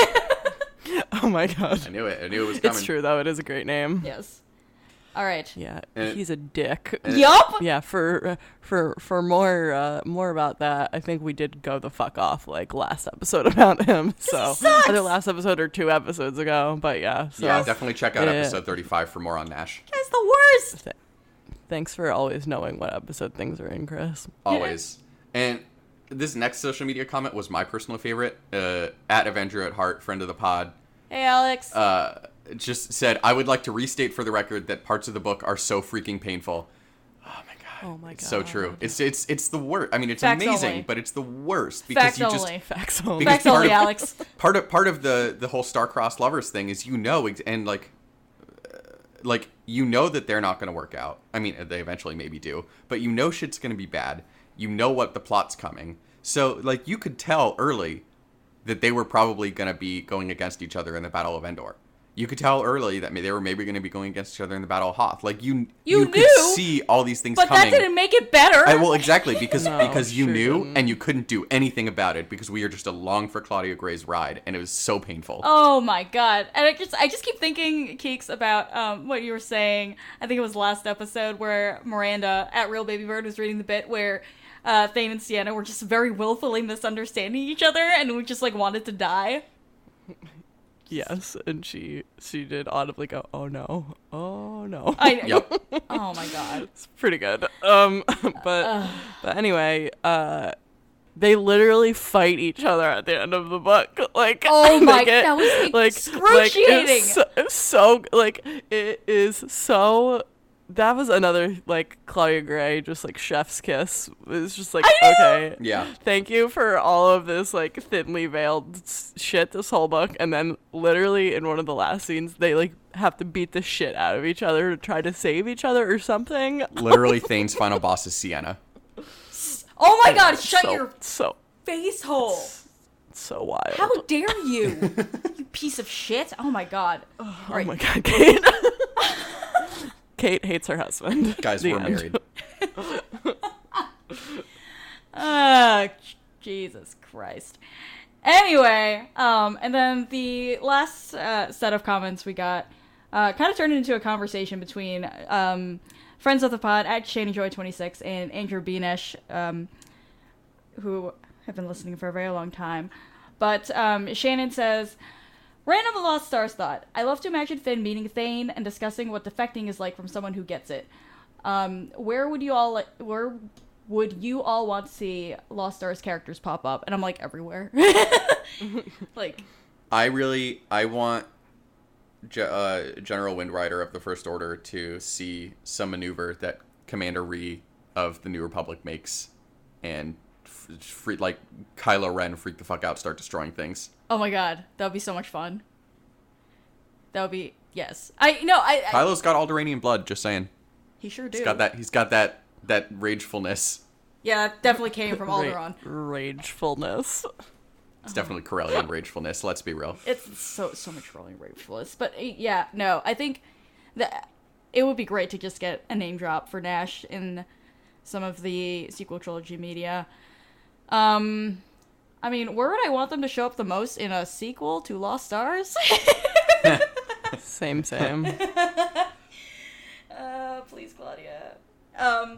Oh my god. I knew it. I knew it was coming. It's true though. It is a great name. Yes. All right. Yeah, And- he's a dick. and- Yup. Yeah, for uh, for for more uh, more about that, I think we did go the fuck off like last episode about him. So sucks! either last episode or two episodes ago. But yeah, so Yeah, definitely check out Yeah. episode thirty-five for more on Nash. Guy's the worst. thanks for always knowing what episode things are in, Chris. Always. And this next social media comment was my personal favorite. Uh, at Avenger at Heart, friend of the pod. Hey, Alex. Uh, just said, I would like to restate for the record that parts of the book are so freaking painful. Oh my god. Oh my It's so true. God. It's it's it's the worst. I mean, it's Facts amazing, only. but it's the worst because Facts you just only. Facts only. because Facts part only, of- Alex. part of part of the the whole star-crossed lovers thing is you know ex- and like uh, like you know that they're not going to work out. I mean, they eventually maybe do, but you know shit's going to be bad. You know what the plot's coming. So like you could tell early that they were probably going to be going against each other in the Battle of Endor. You could tell early that they were maybe going to be going against each other in the Battle of Hoth. Like you, You you knew, could see all these things but coming. that didn't make it better. I, well, exactly because No, because you sure knew didn't. and you couldn't do anything about it because we were just along for Claudia Gray's ride, and it was so painful. Oh my god! And I just I just keep thinking, Keeks, about um, what you were saying. I think it was last episode where Miranda at Real Baby Bird was reading the bit where uh, Thane and Sienna were just very willfully misunderstanding each other, and we just like wanted to die. Yes, and she she did audibly go, "Oh no, oh no." I Yep. Oh my god. It's pretty good. Um, but but anyway, uh, they literally fight each other at the end of the book. Like, Oh they my- get- that was like, like, excruciating. it's so, it's so like it is so. That was another like Claudia Gray, just like chef's kiss. It's just like, I know! okay, Yeah. thank you for all of this like thinly veiled s- shit this whole book, and then literally in one of the last scenes they like have to beat the shit out of each other to try to save each other or something. Literally, Thane's final boss is Sienna. Oh my god! Shut so, your so face hole! so wild. How dare you, you piece of shit! Oh my god! oh Right. my god, Kate. Kate hates her husband. Guys, The we're end. married. Ah, Jesus Christ. Anyway, um, and then the last uh, set of comments we got uh, kind of turned into a conversation between um, friends of the pod at Shannon Joy twenty-six and Andrew Beanish, um, who have been listening for a very long time. But um, Shannon says, Random Lost Stars thought, I love to imagine Finn meeting Thane and discussing what defecting is like from someone who gets it. Um, where would you all li- where would you all want to see Lost Stars characters pop up? And I'm like, everywhere. Like, I really, I want Ge- uh, General Windrider of the First Order to see some maneuver that Commander Ree of the New Republic makes, and f- free, like Kylo Ren freak the fuck out, start destroying things. oh my god, that would be so much fun. That would be, yes. I, no, I, I Kylo's got Alderaanian blood. Just saying, he sure do. he's got that. He's got that that ragefulness. Yeah, that definitely came from Ra- Alderaan. ragefulness. It's definitely Corellian ragefulness. Let's be real. It's so so much rolling ragefulness, but uh, yeah, no, I think that it would be great to just get a name drop for Nash in some of the sequel trilogy media. Um, I mean, where would I want them to show up the most in a sequel to Lost Stars? Same, same. uh, please, Claudia. Um,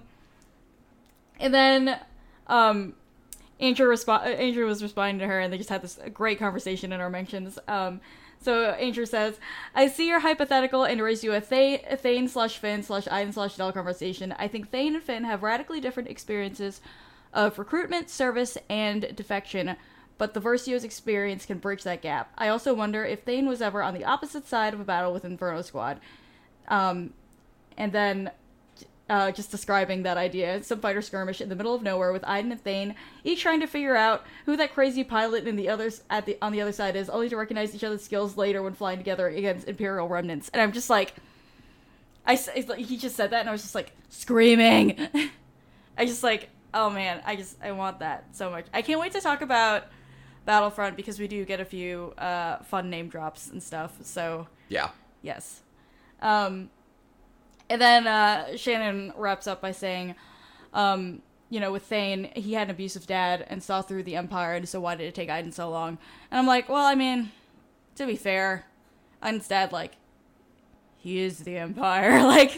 and then, um, Andrew respo- Andrew was responding to her, and they just had this great conversation in our mentions. Um, so Andrew says, I see your hypothetical and raise you a, Th- a Thane slash Finn slash Iden slash Del conversation. I think Thane and Finn have radically different experiences of recruitment, service, and defection, but the Versio's experience can bridge that gap. I also wonder if Thane was ever on the opposite side of a battle with Inferno Squad. Um, and then... Uh, just describing that idea. Some fighter skirmish in the middle of nowhere with Iden and Thane, each trying to figure out who that crazy pilot in the others at the on the other side is, only to recognize each other's skills later when flying together against Imperial remnants. And I'm just like, I s- it's like, he just said that, and I was just like screaming. I just like, oh man, I just I want that so much. I can't wait to talk about Battlefront because we do get a few uh, fun name drops and stuff. So Yeah. yes. Um, And then uh, Shannon wraps up by saying, um, you know, with Thane, he had an abusive dad and saw through the Empire, and so why did it take Iden so long? And I'm like, well, I mean, to be fair, Iden's dad, like, he is the Empire. Like,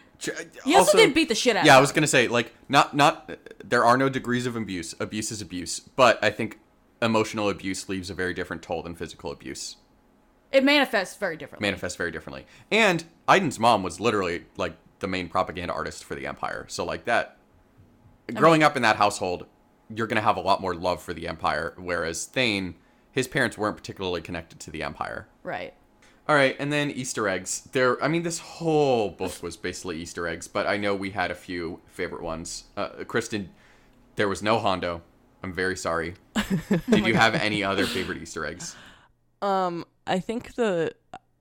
he also, did beat the shit out Yeah, of I him. was gonna say, like, not not there are no degrees of abuse. Abuse is abuse, but I think emotional abuse leaves a very different toll than physical abuse. It manifests very differently. Manifests very differently. And Iden's mom was literally like the main propaganda artist for the Empire. So like that, growing mean- up in that household, you're gonna have a lot more love for the Empire. Whereas Thane, his parents weren't particularly connected to the Empire. Right. All right, and then Easter eggs. There, I mean, this whole book was basically Easter eggs, but I know we had a few favorite ones. Uh, Kristen, there was no Hondo. I'm very sorry. Did you have any other favorite Easter eggs? Um, I think the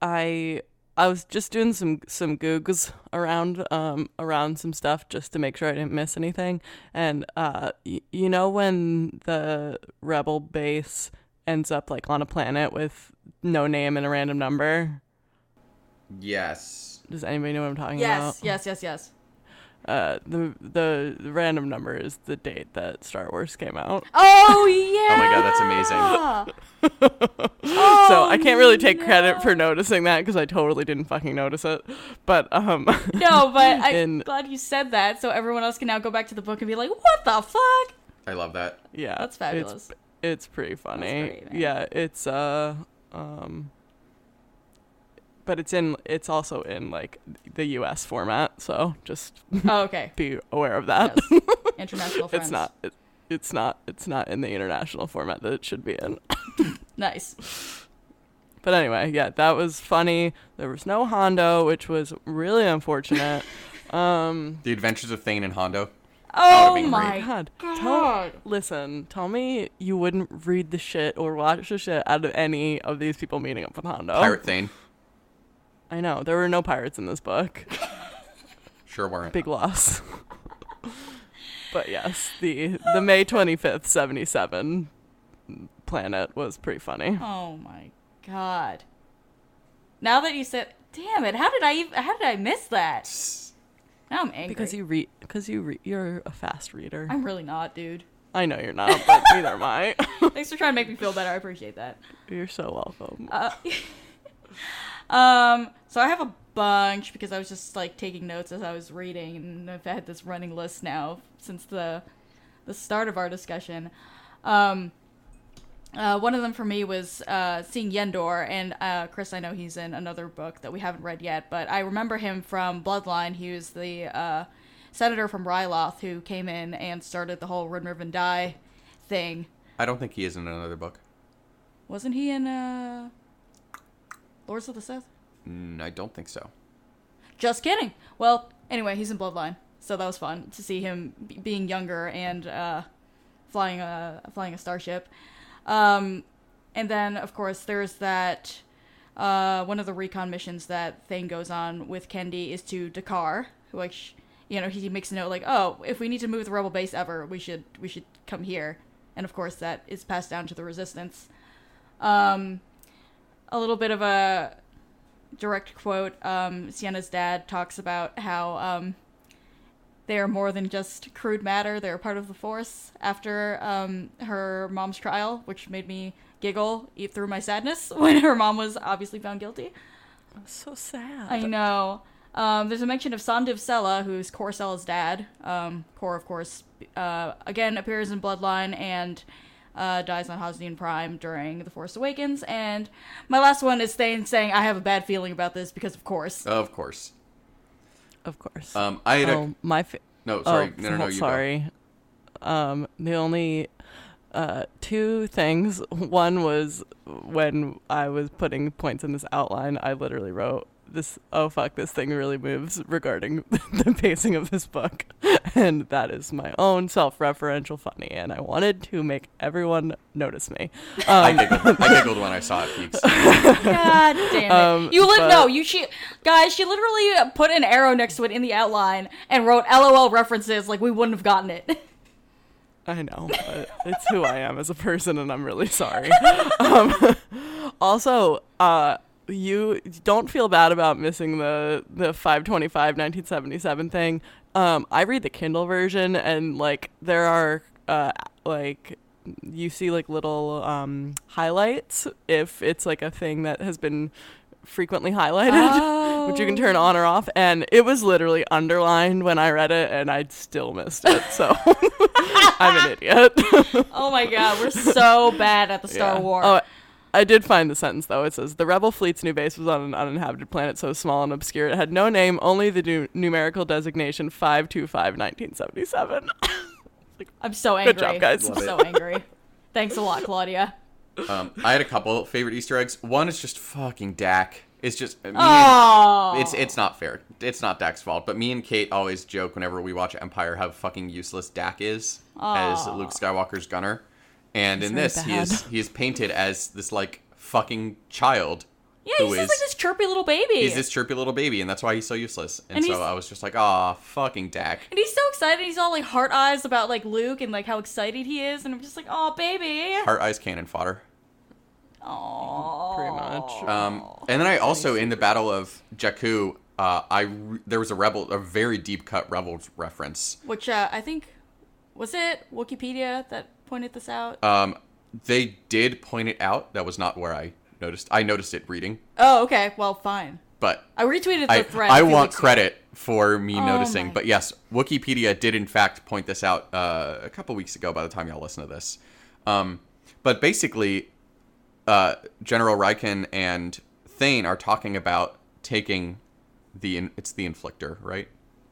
I I was just doing some some googs around um around some stuff just to make sure I didn't miss anything. And uh, y- you know when the rebel base ends up like on a planet with no name and a random number, Yes. Does anybody know what I'm talking Yes, about? yes, yes, yes. Uh, the, the the random number is the date that Star Wars came out. Oh yeah. Oh my god, that's amazing. Oh, So I can't really take no. credit for noticing that because I totally didn't fucking notice it. But um, No, but I'm in- glad you said that, so everyone else can now go back to the book and be like, "What the fuck?" I love that. yeah, That's fabulous. It's, it's pretty funny. great, man. Yeah, it's uh um. But it's in. It's also in like the U S format, so just Oh, okay. be aware of that. Yes. International friends. It's not. It, it's not. It's not in the international format that it should be in. Nice. But anyway, yeah, that was funny. There was no Hondo, which was really unfortunate. um, The Adventures of Thane and Hondo. Oh been my great. God, tell, god. listen, tell me you wouldn't read the shit or watch the shit out of any of these people meeting up with Hondo. Pirate Thane. I know there were no pirates in this book. Sure weren't. Big loss. But yes, the the May twenty-fifth, seventy-seven planet was pretty funny. Oh my god. Now that you said, damn it, how did I even, how did I miss that? Now I'm angry. Because you read, because you re- you're a fast reader. I'm really not, dude. I know you're not, but neither am I. Thanks for trying to make me feel better. I appreciate that. You're so welcome. Uh, um, so I have a bunch because I was just like taking notes as I was reading, and I've had this running list now since the the start of our discussion. Um, uh, one of them for me was uh, seeing Yendor, and uh, Chris, I know he's in another book that we haven't read yet, but I remember him from Bloodline. He was the uh, senator from Ryloth who came in and started the whole Rinmer Van Die thing. I don't think he is in another book. Wasn't he in uh, Lords of the Sith? Mm, I don't think so. Just kidding. Well, anyway, he's in Bloodline, so that was fun to see him b- being younger and uh, flying a flying a starship. Um, and then, of course, there's that uh, one of the recon missions that Thane goes on with Kendi is to Dakar, which you know he makes a note like, oh, if we need to move the rebel base ever, we should we should come here. And of course, that is passed down to the Resistance. Um, a little bit of a direct quote, um, Sienna's dad talks about how um, they are more than just crude matter. They're part of the Force after um, her mom's trial, which made me giggle eat through my sadness when her mom was obviously found guilty. That's so sad. I know. Um, there's a mention of Sandiv Sela, who's Kor Sela's dad. Um, Kor, of course, uh, again appears in Bloodline and uh, dies on Hosnian Prime during The Force Awakens. And my last one is Thane saying, I have a bad feeling about this because, of course. Of course. Of course. Um, I had a... oh, my fa- No, sorry. Oh, no, no, no, you sorry. Um, the only uh, two things. One was when I was putting points in this outline, I literally wrote this, oh fuck, this thing really moves regarding the pacing of this book. And that is my own self-referential funny, and I wanted to make everyone notice me. Um, I giggled. I giggled when I saw it, Peaks. God damn it. Um, you li- but- No, you she guys, she literally put an arrow next to it in the outline and wrote LOL references like we wouldn't have gotten it. I know, but it's who I am as a person, and I'm really sorry. um, also, uh, you don't feel bad about missing the the five twenty-five nineteen seventy-seven thing. Um, I read the Kindle version, and like there are uh, like you see like little um, highlights if it's like a thing that has been frequently highlighted, Oh. which you can turn on or off. And it was literally underlined when I read it, and I still missed it. So I'm an idiot. Oh my god, we're so bad at the Star Yeah. Wars. Oh, I did find the sentence, though. It says, the Rebel fleet's new base was on an uninhabited planet so small and obscure it had no name, only the nu- numerical designation five two five nineteen seventy-seven. I'm so angry. Good job, guys. I'm Love so it. angry. Thanks a lot, Claudia. Um, I had a couple favorite Easter eggs. One is just fucking Dak. It's just me and- Oh, It's it's not fair. It's not Dak's fault. But me and Kate always joke whenever we watch Empire how fucking useless Dak is as Aw. Luke Skywalker's gunner. And He's in very this, he bad. is he is painted as this like fucking child. yeah, who he's just is- like this chirpy little baby. He's this chirpy little baby, and that's why he's so useless. And, And so he's- I was just like, aw, fucking Dak. And he's so excited. He's all like heart eyes about like Luke and like how excited he is. And I'm just like, oh, baby. Heart eyes cannon fodder. Aww. Pretty much. Um, and then I also, in the Battle of Jakku, uh, I re- there was a rebel, a very deep cut Rebels reference. Which uh, I think, was it Wikipedia that pointed this out? Um, they did point it out. That was not where I noticed. I noticed it reading, Oh, okay. Well, fine. but I retweeted the I, thread. I a few want weeks ago. credit for me Oh noticing. my But yes, Wikipedia did in fact point this out uh, a couple weeks ago by the time y'all listen to this. Um, but basically, uh, General Raiken and Thane are talking about taking the, in- it's the Inflictor, right?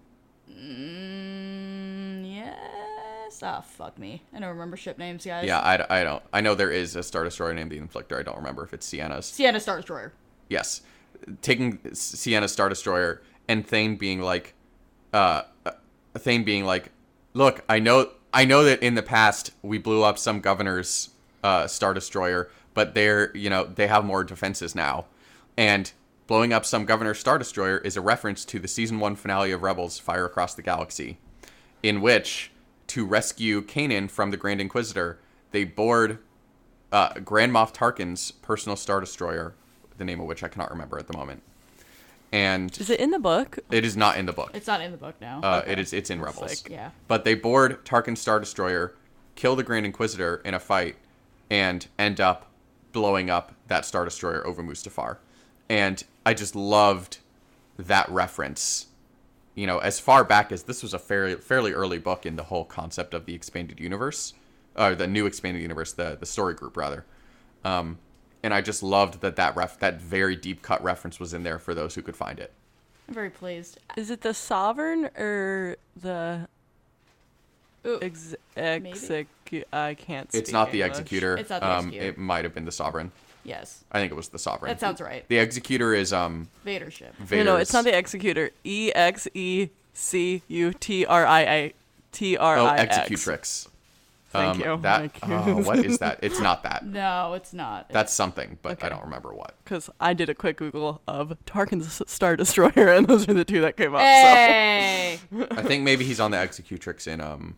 Mm, yes. Ah, fuck me. I don't remember ship names, guys. Yeah, I, I don't. I know there is a Star Destroyer named the Inflictor. I don't remember if it's Sienna's. Sienna Star Destroyer. Yes. Taking Sienna's Star Destroyer and Thane being like, uh, Thane being like, look, I know, I know that in the past we blew up some governor's uh, Star Destroyer, but they're, you know, they have more defenses now. And blowing up some governor's Star Destroyer is a reference to the season one finale of Rebels, Fire Across the Galaxy, in which, to rescue Kanan from the Grand Inquisitor, they board uh, Grand Moff Tarkin's personal Star Destroyer, the name of which I cannot remember at the moment. And Is it in the book? it is not in the book. It's not in the book now. Uh, Okay. It is. It's in Rebels. like- Yeah. But they board Tarkin's Star Destroyer, kill the Grand Inquisitor in a fight, and end up blowing up that Star Destroyer over Mustafar. And I just loved that reference. You know, as far back as this was a fairly fairly early book in the whole concept of the expanded universe, or the new expanded universe, the the story group rather. Um, and I just loved that that ref that very deep cut reference was in there for those who could find it. I'm very pleased. Is it the Sovereign or the Ooh, ex- maybe? execu- I can't speak It's not the English. Executor. It's not the um, Executor. It might have been the Sovereign. yes. I think it was the Sovereign. That sounds right. The Executor is um Vader ship. Vader's. No, no, it's not the Executor. E X E C U T R I I T R Oh, I X. Executrix. Thank Um, you. That. Thank you. Oh, what is that? It's not that. No, it's not. That's something, but I Okay. don't remember what. Because I did a quick Google of Tarkin's Star Destroyer, and those are the two that came up. Hey! I think maybe he's on the Executrix in um.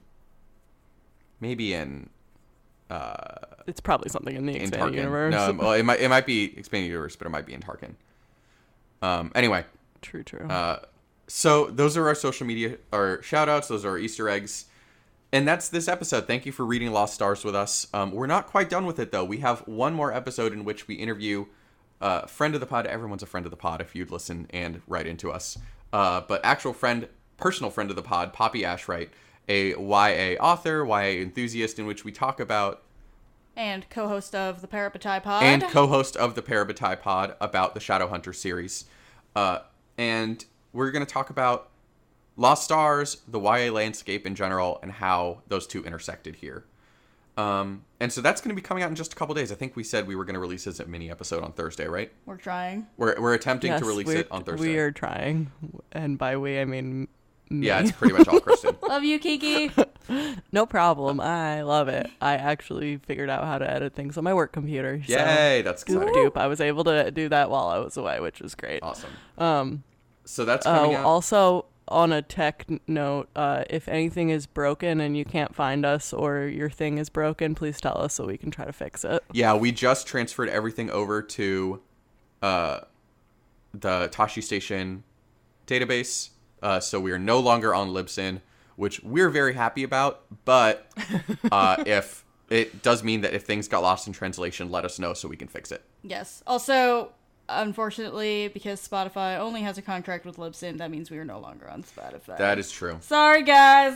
Maybe in uh So it's probably something in the in expanded Tarkin. universe. No, well, it might it might be expanded universe, but it might be in Tarkin. Um. Anyway, True, true. Uh, so those are our social media, our shout outs. Those are our Easter eggs. And that's this episode. Thank you for reading Lost Stars with us. Um, we're not quite done with it, though. We have one more episode in which we interview a uh, friend of the pod. Everyone's a friend of the pod if you'd listen and write into us. Uh, but actual friend, personal friend of the pod, Poppy Ashwright, a Y A author, Y A enthusiast, in which we talk about, And co-host of the Parabatai Pod. and co-host of the Parabatai Pod, about the Shadowhunter series. Uh, and we're going to talk about Lost Stars, the Y A landscape in general, and how those two intersected here. Um, and so that's going to be coming out in just a couple days. I think we said we were going to release this as a mini episode on Thursday, right? We're trying. We're we're attempting yes, to release we're- it on Thursday. We are trying, and by we I mean me. Yeah, it's pretty much all Kristen. Love you, Kiki. No problem. I love it. I actually figured out how to edit things on my work computer. So. Yay, that's Scoop exciting. doop. I was able to do that while I was away, which was great. Awesome. Um, So that's oh, coming out. also on a tech n- note, uh, if anything is broken and you can't find us or your thing is broken, please tell us so we can try to fix it. Yeah, we just transferred everything over to uh, the Tashi Station database. Uh, so we are no longer on Libsyn, which we're very happy about. But uh, if it does mean that if things got lost in translation, let us know so we can fix it. Yes. Also, unfortunately, because Spotify only has a contract with Libsyn, that means we are no longer on Spotify. That is true. Sorry, guys.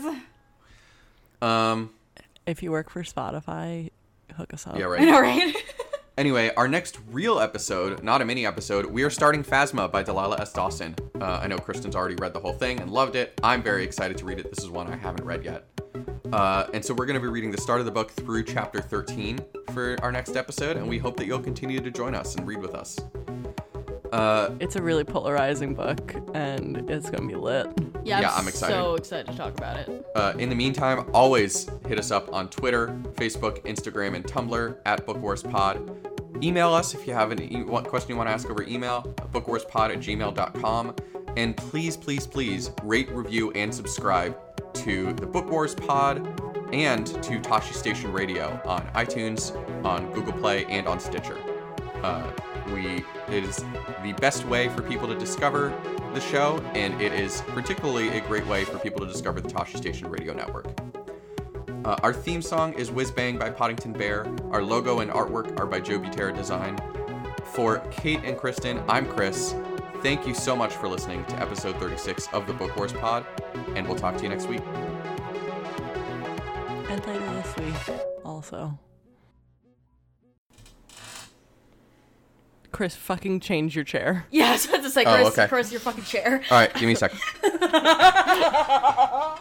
Um. If you work for Spotify, hook us up. Yeah. I Right. know, right? Anyway, our next real episode, not a mini episode, we are starting Phasma by Delilah S. Dawson. Uh, I know Kristen's already read the whole thing and loved it. I'm very excited to read it. This is one I haven't read yet. Uh, and so we're going to be reading the start of the book through chapter thirteen for our next episode, and we hope that you'll continue to join us and read with us. Uh, It's a really polarizing book, and it's going to be lit. Yeah, I'm, Yeah, I'm excited. so excited to talk about it. uh, in the meantime, always hit us up on Twitter, Facebook, Instagram, and Tumblr at BookWarsPod. Email us if you have any e- question you want to ask over email, bookwarspod at gmail dot com. And please, please, please rate, review, and subscribe to the Book Wars Pod and to Tashi Station Radio on iTunes, on Google Play, and on Stitcher. Uh, we it is the best way for people to discover the show, and it is particularly a great way for people to discover the Tasha Station Radio Network. Uh, our theme song is Whiz Bang by Poddington Bear. Our logo and artwork are by Joe Butera Design. For Kate and Kristen, I'm Chris. Thank you so much for listening to episode thirty-six of the Book Wars Pod, and we'll talk to you next week. And later this week, also. Chris, fucking change your chair. Yeah, I was about to say, Oh, Chris, okay. Chris, your fucking chair. All right, give me a second.